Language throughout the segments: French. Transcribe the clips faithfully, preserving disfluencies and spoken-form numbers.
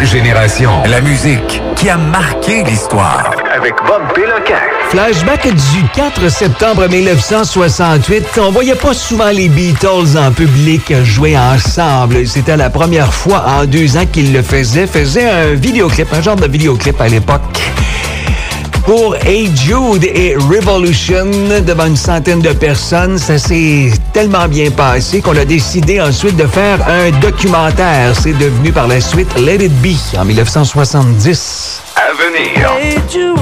Génération. La musique qui a marqué l'histoire. Avec Bob Péloquin. Flashback du quatre septembre mille neuf cent soixante-huit. On voyait pas souvent les Beatles en public jouer ensemble. C'était la première fois en deux ans qu'ils le faisaient. Faisaient un vidéoclip, un genre de vidéoclip à l'époque. Pour Hey Jude et Revolution, devant une centaine de personnes, ça s'est tellement bien passé qu'on a décidé ensuite de faire un documentaire. C'est devenu par la suite Let It Be en mille neuf cent soixante-dix. À venir. Hey Jude,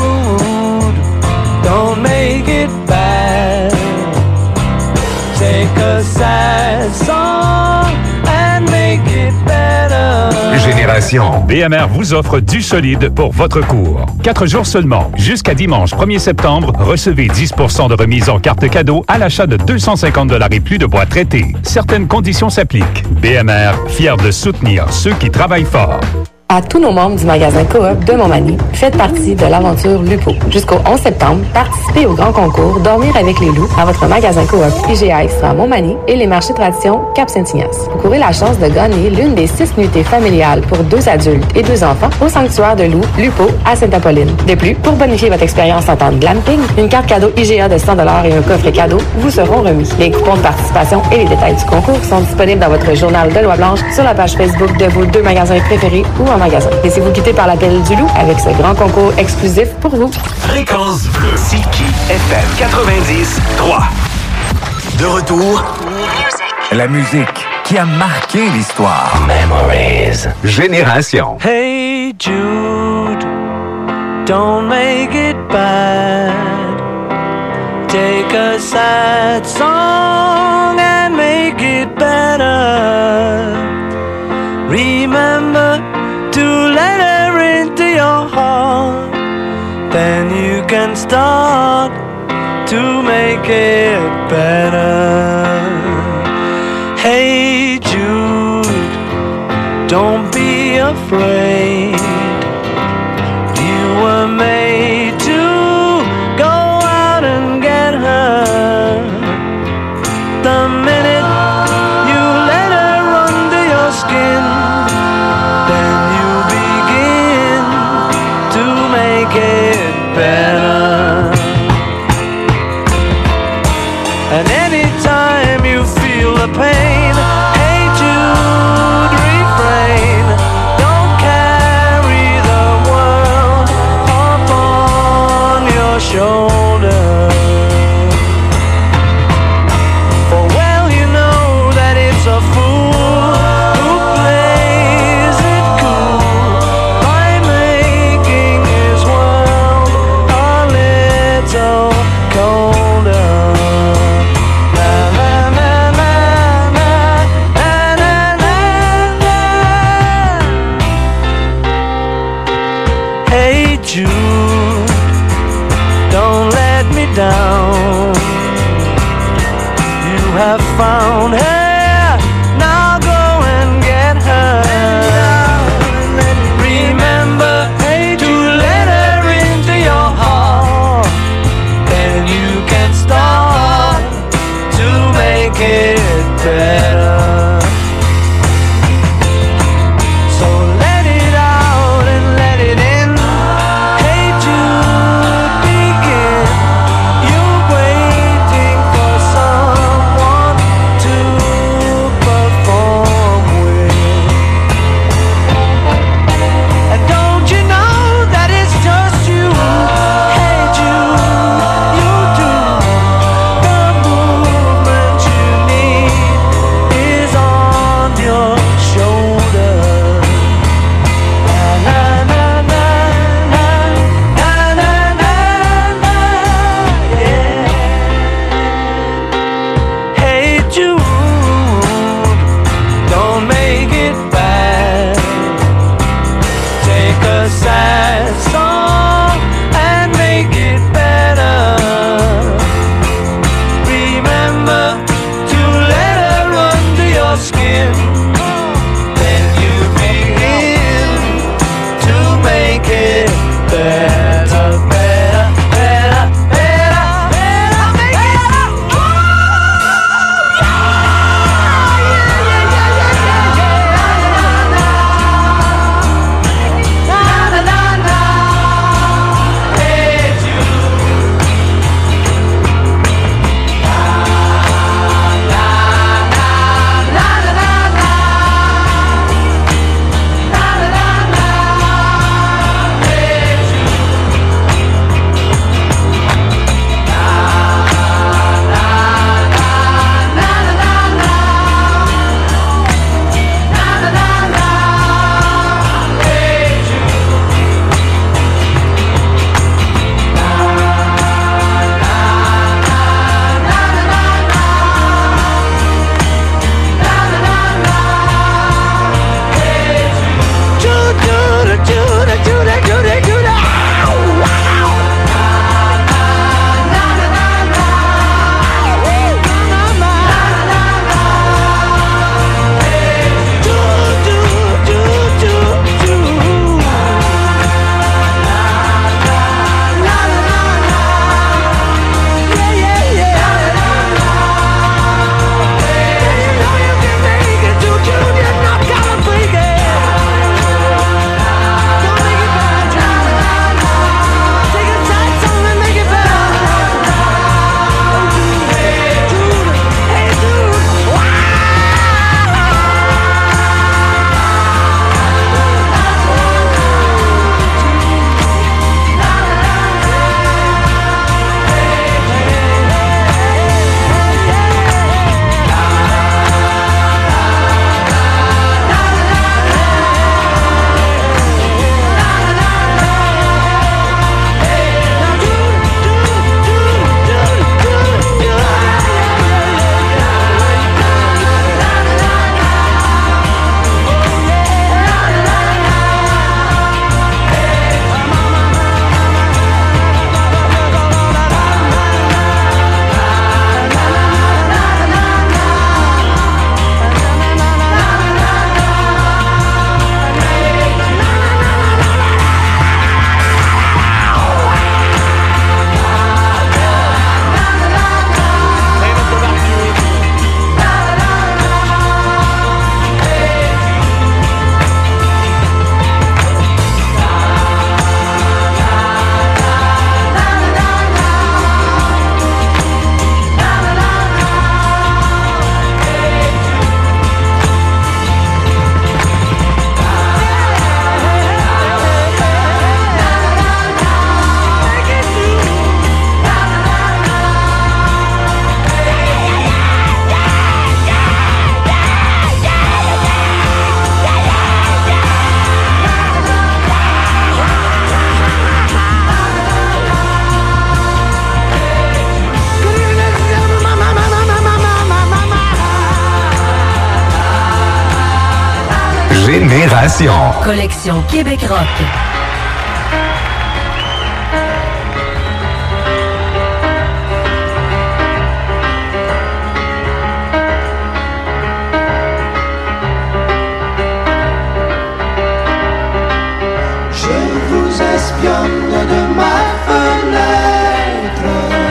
don't make it bad. Take a sad song and make it better. Génération. B M R vous offre du solide pour votre cours. Quatre jours seulement. Jusqu'à dimanche premier septembre, recevez dix pour cent de remise en carte cadeau à l'achat de deux cent cinquante dollars et plus de bois traités. Certaines conditions s'appliquent. B M R, fier de soutenir ceux qui travaillent fort. À tous nos membres du magasin Coop de Montmagny, faites partie de l'aventure Lupo. Jusqu'au onze septembre, participez au grand concours Dormir avec les loups à votre magasin Coop I G A Extra Montmagny et les marchés tradition Cap-Saint-Ignace. Vous courez la chance de gagner l'une des six nuitées familiales pour deux adultes et deux enfants au sanctuaire de loups Lupo à Sainte-Apolline. De plus, pour bonifier votre expérience en temps de glamping, une carte cadeau I G A de cent dollars et un coffret cadeau vous seront remis. Les coupons de participation et les détails du concours sont disponibles dans votre journal de loi blanche sur la page Facebook de vos deux magasins préférés ou en magasin. Laissez-vous quitter par l'appel du loup avec ce grand concours exclusif pour vous. Fréquence bleue. C'est qui? F M quatre-vingt-dix trois. De retour. La musique qui a marqué l'histoire. Memories. Génération. Hey Jude, don't make it bad. Take a sad song and make it better. Remember to let her into your heart, then you can start to make it better. Hey Jude, don't be afraid. You were made to go out and get her. The minute you let her under your skin, it better. And anytime you feel the pain, hey Jude, refrain. Don't carry the world upon your shoulder. For well you know that it's a fool who plays it cool by making his world a little colder. Na na na na na na na na na. Hey Jude, don't let me down. You have found her, now go and get her. Remember to let her into your heart, then you can start to make it better. So let it out and let it in. Hey Jude, begin. You're waiting for someone Génération. Collection Québec Rock. De ma fenêtre,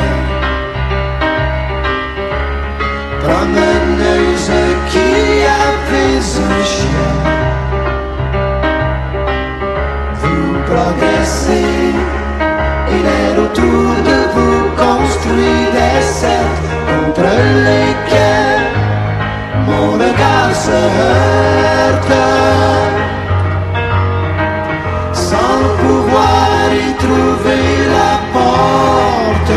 promeneuse qui avait un chien. Vous progressez et l'air autour de vous construit des cercles contre lesquels mon regard se heurte. Sans pouvoir y trouver la porte,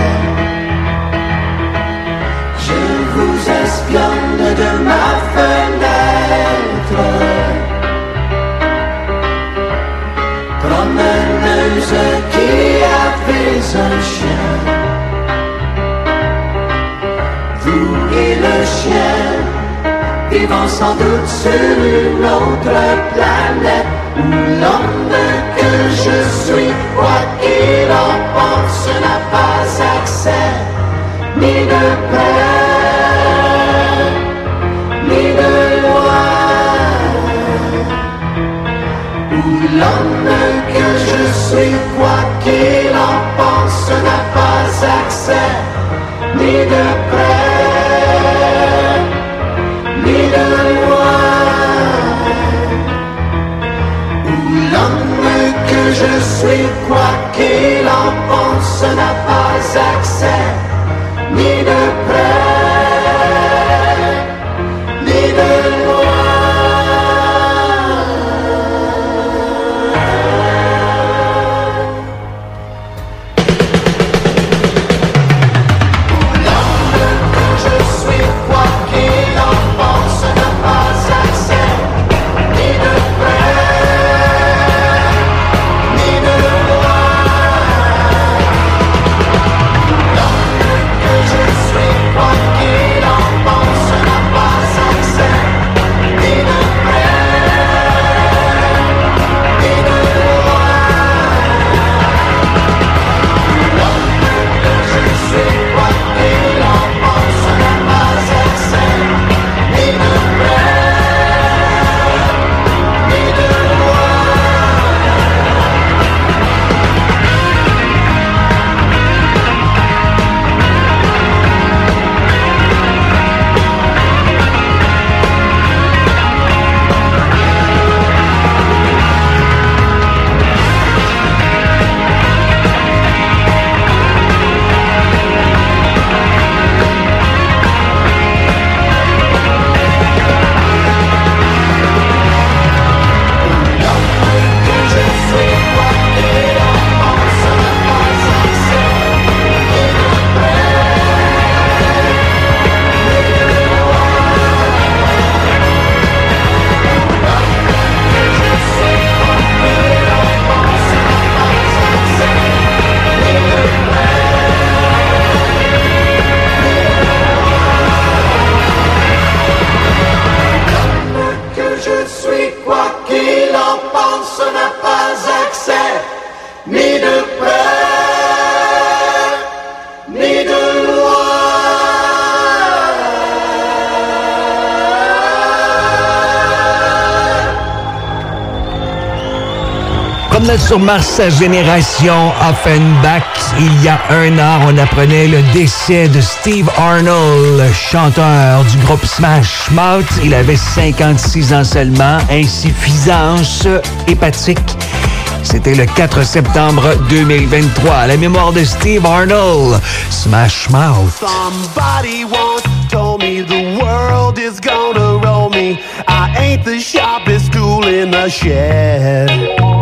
je vous espionne de ma fenêtre, promeneuse qui avait un chien. Vous et le chien vivant sans doute sur une autre planète, où l'homme que je suis, quoi qu'il en pense, n'a pas accès ni de près, ni de loin. Où l'homme que je suis, quoi qu'il en pense, n'a pas accès ni de près, ni de loin. L'homme que je suis, quoi qu'il en pense, n'a pas accès ni de près, ni de loin. L'homme que je suis, quoi qu'il en pense, n'a pas accès ni de près. Sur Mars, sa génération Offenbach. Il y a un an, on apprenait le décès de Steve Arnold, chanteur du groupe Smash Mouth. Il avait cinquante-six ans seulement, insuffisance hépatique. C'était le quatre septembre deux mille vingt-trois. À la mémoire de Steve Arnold, Smash Mouth. Somebody once told me the world is gonna roll me. I ain't the sharpest tool in the shed.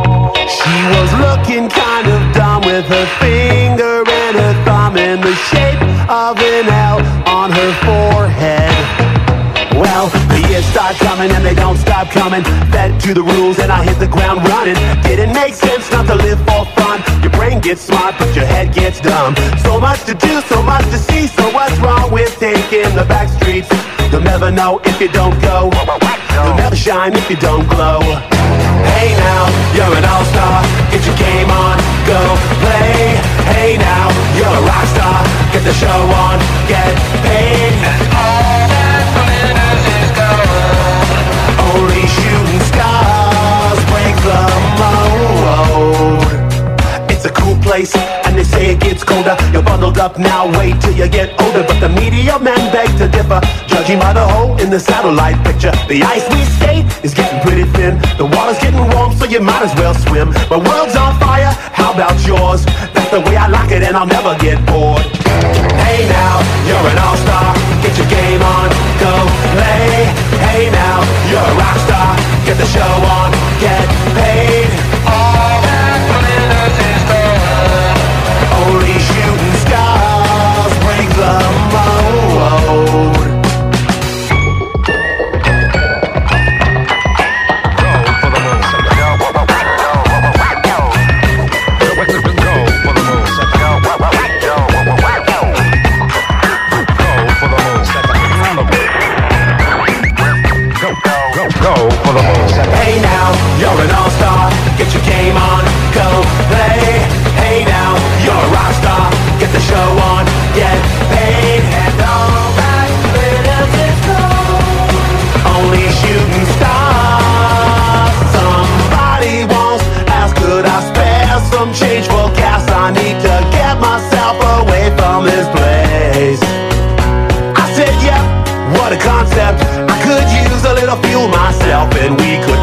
She was looking kind of dumb with her finger and her thumb in the shape of an L on her forehead. Well, the years start coming coming and they don't stop coming. Fed to the rules and I hit the ground running. Didn't make sense not to live for fun. Your brain gets smart but your head gets dumb. So much to do, so much to see. So what's wrong with taking the back streets? You'll never know if you don't go. You'll never shine if you don't glow. Hey now, you're an all-star. Get your game on, go play. Hey now, you're a rock star. Get the show on, get paid. And all that glitters is gold. Only shooting stars break the mold. It's a cool place, and they say it gets colder. You're bundled up now, wait till you get older. But the media men beg to differ, judging by the hole in the satellite picture. The ice we skate is getting pretty thin. The water's getting warm, so you might as well swim. My world's on fire, how about yours? That's the way I like it, and I'll never get bored. Hey now, you're an all-star. Get your game on, go play. Hey now, you're a rock star. Get the show on, get paid. All that glitters is gold. Only shooting stars break the mold. Hey now, you're an all-star. Get your game on, go play. Hey now, you're a rock star. Get the show on, get paid. And all that glitters is gold. Only shooting stars. Somebody once asked, could I spare some change for gas? I need to get myself away from this place. I said, yeah, what a concept. I could use a little fuel myself, and we could